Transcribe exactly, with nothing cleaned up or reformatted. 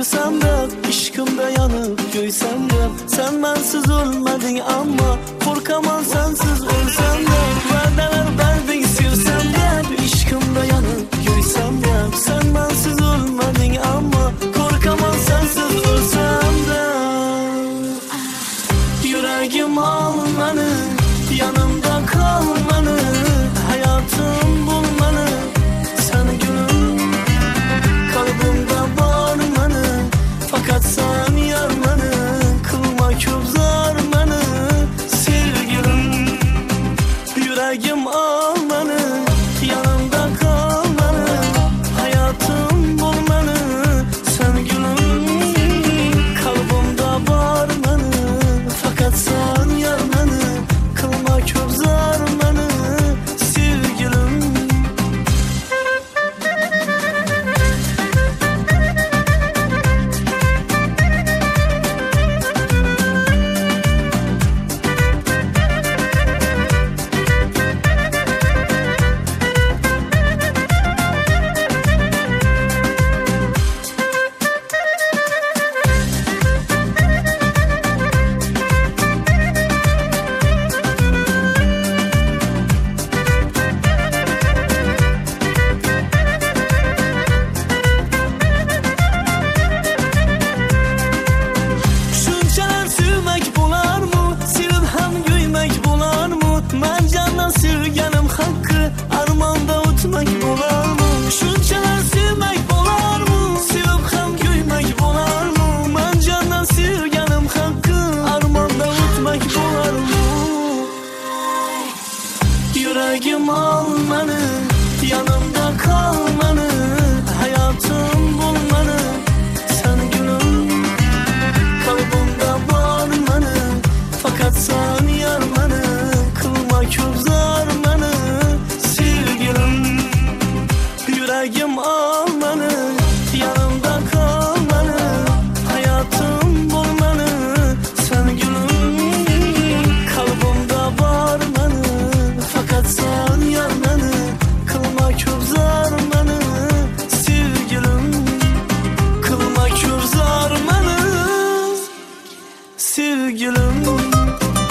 Sevsem de, işkimde yanıp göysem de, sen bensiz ölmedin ama korkamam sensiz ölsem de. Vədələr verdin sevsem de, işkimde yanıp göysem de, sen bensiz ölmedin ama korkamam sensiz ölsem de. Yüreğim al beni, yanımda kal beni, hayatım bul beni, sen gülüm. Kalbimde var beni, fakat sen yar beni, kılma köp zar beni, sevgilim. Yüreğim al beni, yanımda kal beni, hayatım bul beni, sen gülüm. Kalbimde var beni, fakat sen yar beni, kılma köp zar beni, sevgilim. Şunçalar sevmek bular mı? Sevip hem gülmek bular mı? Ben candan sevgenim hakkı, armanda utmak bular mı? Şunçalar sevmek bular mı? Sevip hem gülmek bular mı? Ben candan sevgenim hakkı, armanda utmak bular mı? Yüreğim al beni, yanımda kal beni, hayatım bul beni, sen gülüm. Kalbimde var beni, fakat sen yar beni, kılma köp zar beni, sevgilim. Yüreğim al beni, yanımda kal beni, hayatım bul beni, sen gülüm. Kalbimde var beni, fakat sen yar beni, kılma köp zar beni, sevgilim. Kılma köp zar beni, sevgilim.